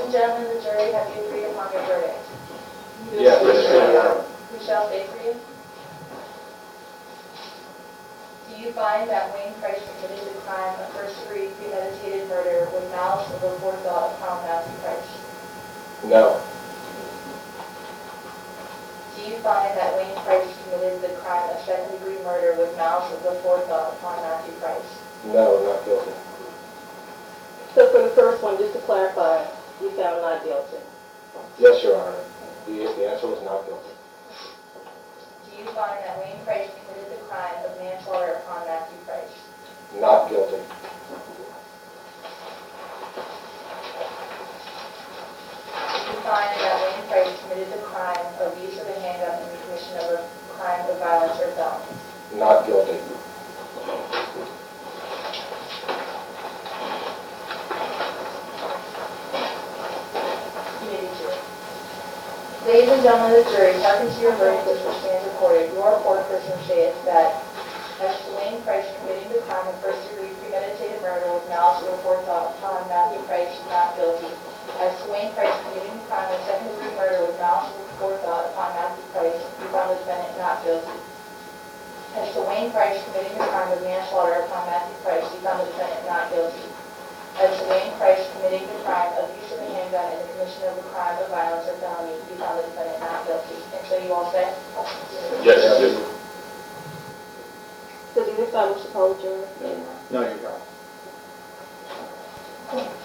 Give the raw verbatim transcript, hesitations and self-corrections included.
and gentlemen of the jury, have you agreed upon your verdict? Yes, Your Honor. Who shall say for you? Do you find that Wayne Price committed the crime of first-degree premeditated murder with malice of the forethought upon Matthew Price? No. Do you find that Wayne Price committed the crime of second-degree murder with malice of the forethought upon Matthew Price? No, not guilty. So for the first one, just to clarify, you found not guilty. Yes, Your Honor. The, the answer was not guilty. Do you find that Wayne Price committed the crime of manslaughter upon Matthew Price? Not guilty. Do you find that Wayne Price committed the crime of use of a handgun in the commission of a crime of violence or felony? Not guilty. Ladies and gentlemen of the jury, hearken to your verdict which stands recorded. Your foreperson saith that as to Wayne Price committing the crime of first-degree premeditated murder with malice or forethought upon Matthew Price, not guilty. As to Wayne Price committing the crime of second-degree murder with malice or forethought upon Matthew Price, you found the defendant not guilty. As to Wayne Price committing the crime of manslaughter upon Matthew Price, you found the defendant not guilty. As to Wayne Price committing the crime of use of a handgun in the commission of a crime of violence or felony, you found the defendant not guilty. And so you all say? Yes, I do. Does either side wish to call the jury? No, you don't. Okay.